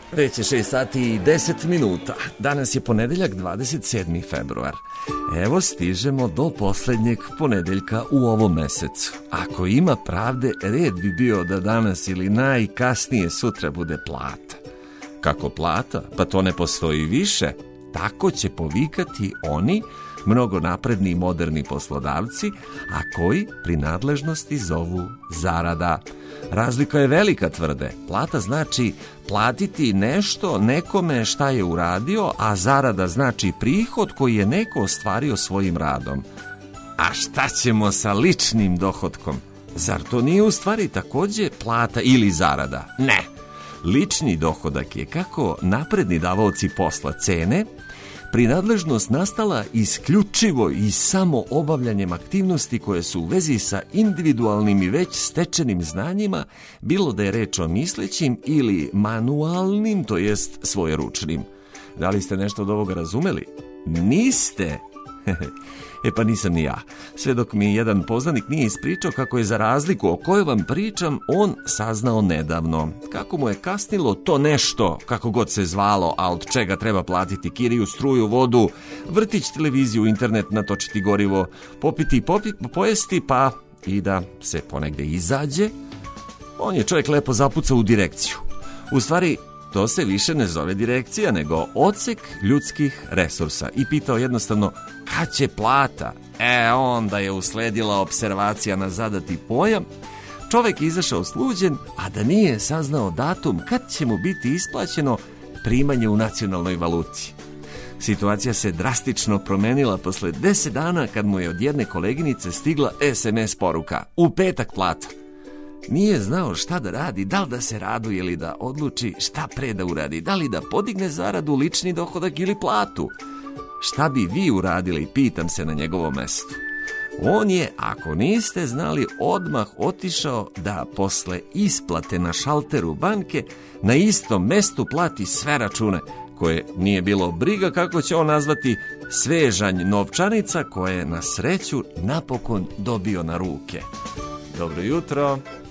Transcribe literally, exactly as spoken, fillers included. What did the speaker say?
Već je šest sati i deset minuta. Danas je ponedeljak, dvadeset sedmi februar. Evo stižemo do posljednjeg ponedeljka u ovom mesecu. Ako ima pravde, red bi bio da danas ili najkasnije sutra bude plata. Kako plata? Pa to ne postoji više. Tako će povikati oni, mnogo napredni i moderni poslodavci, a koji pri nadležnosti zovu zarada. Razlika je velika, tvrde. Plata znači platiti nešto nekome šta je uradio, a zarada znači prihod koji je neko ostvario svojim radom. A šta ćemo sa ličnim dohotkom? Zar to nije u stvari također plata ili zarada? Ne. Lični dohodak je, kako napredni davaoci posla cene, prinadležnost nastala isključivo i samo obavljanjem aktivnosti koje su u vezi sa individualnim i već stečenim znanjima, bilo da je reč o mislećim ili manualnim, to jest svojeručnim. Da li ste nešto od ovoga razumeli? Niste? E pa nisam ni ja. Sve dok mi jedan poznanik nije ispričao kako je za razliku o kojoj vam pričam on saznao nedavno. Kako mu je kasnilo to nešto, kako god se zvalo, a od čega treba platiti kiriju, struju, vodu, vrtić, televiziju, internet, natočiti gorivo, popiti, popiti, pojesti, pa i da se ponegde izađe, on je čovjek lepo zapucao u direkciju. U stvari, to se više ne zove direkcija, nego odsek ljudskih resursa. I pitao jednostavno, kad će plata? E, onda je usledila observacija na zadati pojam. Čovjek je izašao sluđen, a da nije saznao datum kad će mu biti isplaćeno primanje u nacionalnoj valuti. Situacija se drastično promenila posle deset dana kad mu je od jedne koleginice stigla es em es poruka. U petak plata. Nije znao šta da radi, da li da se raduje ili da odluči šta pre da uradi, da li da podigne zaradu, lični dohodak ili platu. Šta bi vi uradili, pitam se na njegovom mestu. On je, ako niste znali, odmah otišao da posle isplate na šalteru banke na istom mestu plati sve račune, koje nije bilo briga kako će on nazvati svežanj novčanica koje je na sreću napokon dobio na ruke. Dobro jutro.